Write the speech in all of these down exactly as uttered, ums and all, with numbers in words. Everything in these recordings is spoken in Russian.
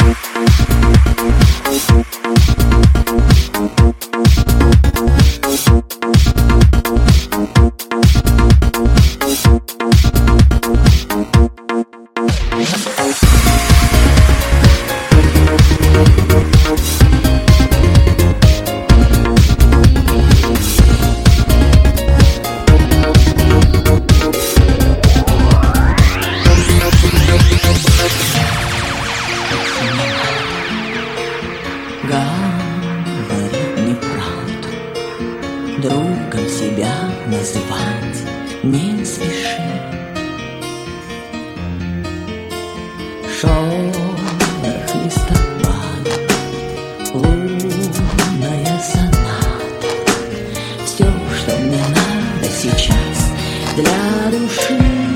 Говорит неправду, другом себя называть не спеши. Шорох листопада, лунная соната, все, что мне надо сейчас для души.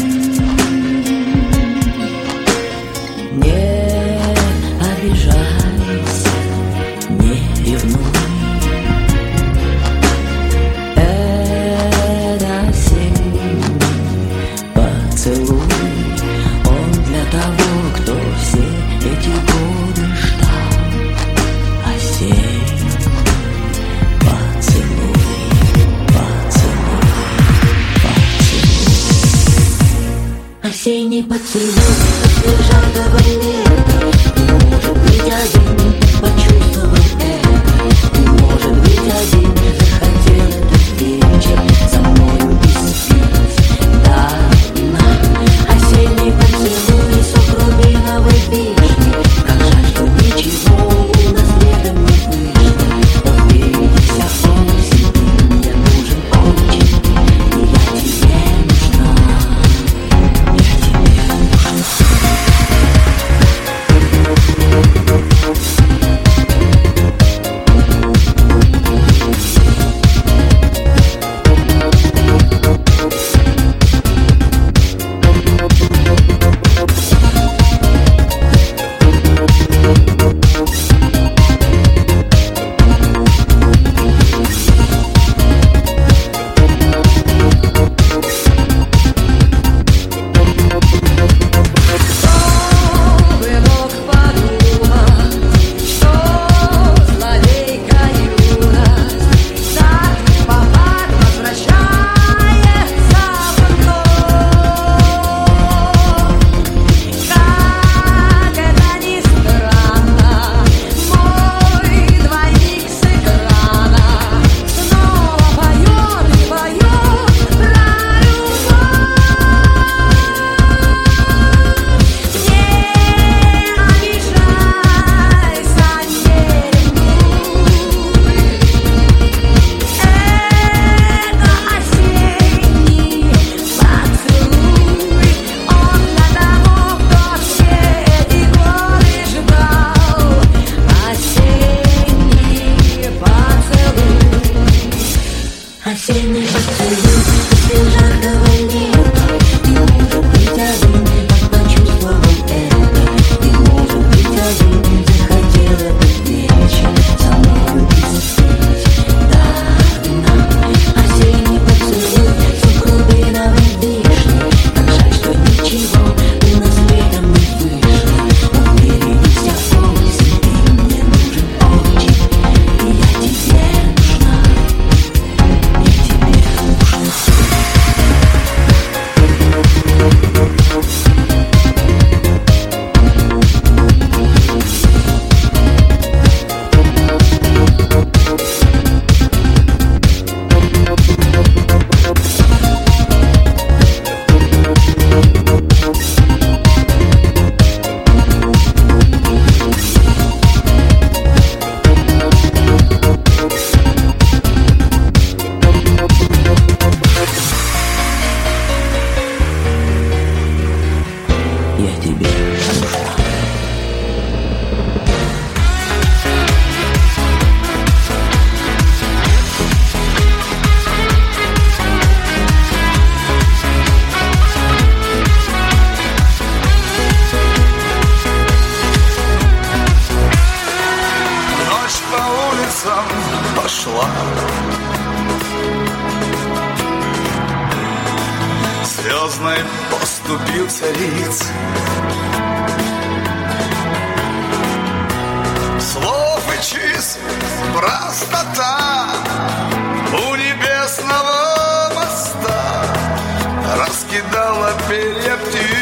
Не обижайся, не ревнуй. Это осенний поцелуй, он для того, кто все эти годы ждал. Осенний поцелуй, поцелуй, поцелуй. Осенний поцелуй после жаркого лета. Не может быть один почувствовал это. Не может быть один захотел этот вечер со мною испить до дна. Осенний поцелуй, сок рубиновой вишни. Как жаль, что ничего у нас летом не вышло. Но впереди вся осень, ты мне нужен очень, и я тебе нужна. Я тебе нужна. Осенний поцелуй после жаркого лета. Не может быть один, как почувствовал это. Не может быть один, захотел этот вечер со мною испить до дна. Осенний поцелуй, сок рубиновой вишни. Как жаль, что ничего у нас летом не вышло. Но впереди вся осень, ты мне нужен очень, и я тебе нужна. Я тебе нужна. Ночь по улицам пошла, звездной поступил цариц. простота у небесного моста раскидала перья птиц.